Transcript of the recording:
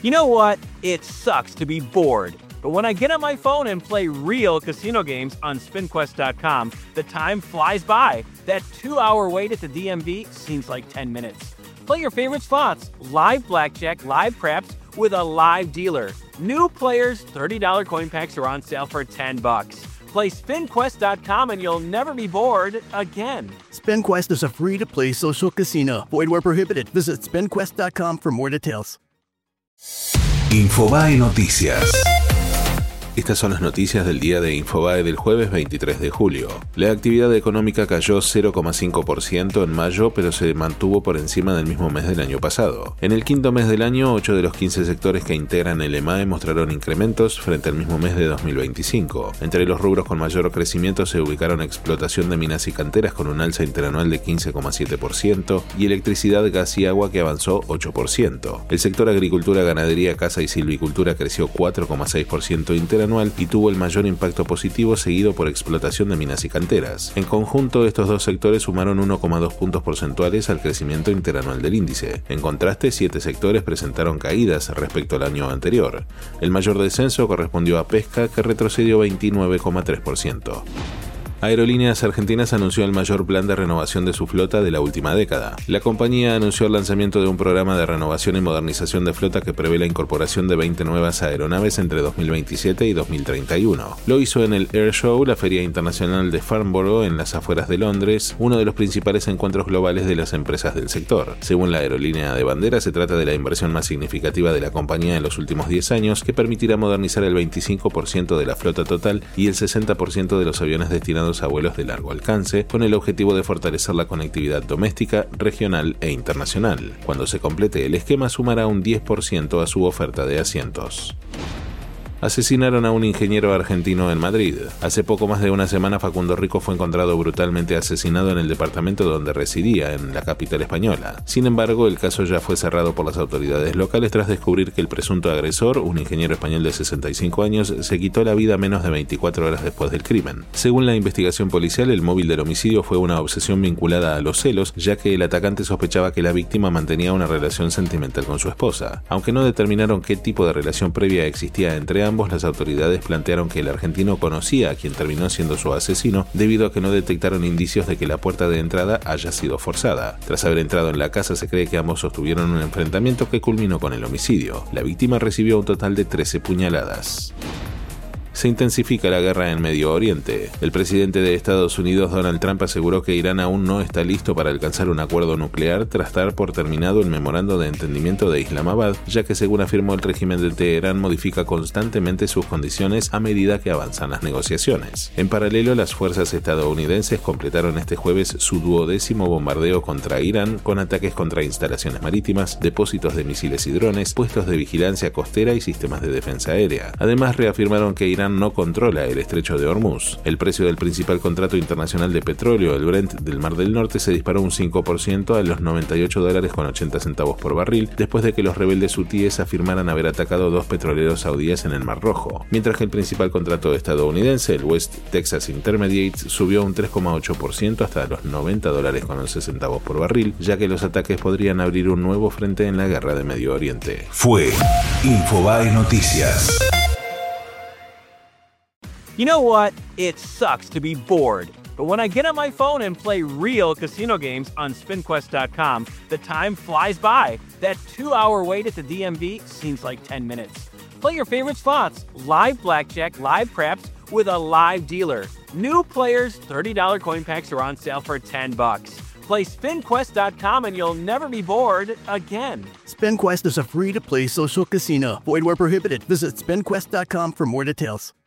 You know what? It sucks to be bored. But when I get on my phone and play real casino games on SpinQuest.com, the time flies by. That 2-hour wait at the DMV seems like 10 minutes. Play your favorite slots, live blackjack, live craps, with a live dealer. New players, $30 coin packs are on sale for $10. Play SpinQuest.com and you'll never be bored again. SpinQuest is a free-to-play social casino. Void where prohibited. Visit SpinQuest.com for more details. Infobae Noticias. Estas son las noticias del día de Infobae del jueves 23 de julio. La actividad económica cayó 0,5% en mayo, pero se mantuvo por encima del mismo mes del año pasado. En el quinto mes del año, 8 de los 15 sectores que integran el EMAE mostraron incrementos frente al mismo mes de 2025. Entre los rubros con mayor crecimiento se ubicaron explotación de minas y canteras con un alza interanual de 15,7% y electricidad, gas y agua que avanzó 8%. El sector agricultura, ganadería, caza y silvicultura creció 4,6% interanual y tuvo el mayor impacto positivo, seguido por explotación de minas y canteras. En conjunto, estos dos sectores sumaron 1,2 puntos porcentuales al crecimiento interanual del índice. En contraste, 7 sectores presentaron caídas respecto al año anterior. El mayor descenso correspondió a pesca, que retrocedió 29,3%. Aerolíneas Argentinas anunció el mayor plan de renovación de su flota de la última década. La compañía anunció el lanzamiento de un programa de renovación y modernización de flota que prevé la incorporación de 20 nuevas aeronaves entre 2027 y 2031. Lo hizo en el Air Show, la feria internacional de Farnborough en las afueras de Londres, uno de los principales encuentros globales de las empresas del sector. Según la aerolínea de bandera, se trata de la inversión más significativa de la compañía en los últimos 10 años, que permitirá modernizar el 25% de la flota total y el 60% de los aviones destinados a vuelos de largo alcance, con el objetivo de fortalecer la conectividad doméstica, regional e internacional. Cuando se complete el esquema, sumará un 10% a su oferta de asientos. Asesinaron a un ingeniero argentino en Madrid. Hace poco más de una semana, Facundo Rico fue encontrado brutalmente asesinado en el departamento donde residía, en la capital española. Sin embargo, el caso ya fue cerrado por las autoridades locales tras descubrir que el presunto agresor, un ingeniero español de 65 años, se quitó la vida menos de 24 horas después del crimen. Según la investigación policial, el móvil del homicidio fue una obsesión vinculada a los celos, ya que el atacante sospechaba que la víctima mantenía una relación sentimental con su esposa. Aunque no determinaron qué tipo de relación previa existía entre ambos, las autoridades plantearon que el argentino conocía a quien terminó siendo su asesino, debido a que no detectaron indicios de que la puerta de entrada haya sido forzada. Tras haber entrado en la casa, se cree que ambos sostuvieron un enfrentamiento que culminó con el homicidio. La víctima recibió un total de 13 puñaladas. Se intensifica la guerra en Medio Oriente. El presidente de Estados Unidos, Donald Trump, aseguró que Irán aún no está listo para alcanzar un acuerdo nuclear tras dar por terminado el memorando de entendimiento de Islamabad, ya que, según afirmó, el régimen de Teherán modifica constantemente sus condiciones a medida que avanzan las negociaciones. En paralelo, las fuerzas estadounidenses completaron este jueves su 12º bombardeo contra Irán, con ataques contra instalaciones marítimas, depósitos de misiles y drones, puestos de vigilancia costera y sistemas de defensa aérea. Además, reafirmaron que Irán no controla el estrecho de Hormuz. El precio del principal contrato internacional de petróleo, el Brent del Mar del Norte, se disparó un 5% a los $98.80 por barril, después de que los rebeldes hutíes afirmaran haber atacado 2 petroleros saudíes en el Mar Rojo. Mientras que el principal contrato estadounidense, el West Texas Intermediate, subió un 3,8% hasta los $90.11 por barril, ya que los ataques podrían abrir un nuevo frente en la guerra de Medio Oriente. Fue Infobae Noticias. You know what? It sucks to be bored. But when I get on my phone and play real casino games on SpinQuest.com, the time flies by. That 2-hour wait at the DMV seems like 10 minutes. Play your favorite slots, live blackjack, live craps, with a live dealer. New players, $30 coin packs are on sale for $10. Play SpinQuest.com and you'll never be bored again. SpinQuest is a free-to-play social casino. Void where prohibited. Visit SpinQuest.com for more details.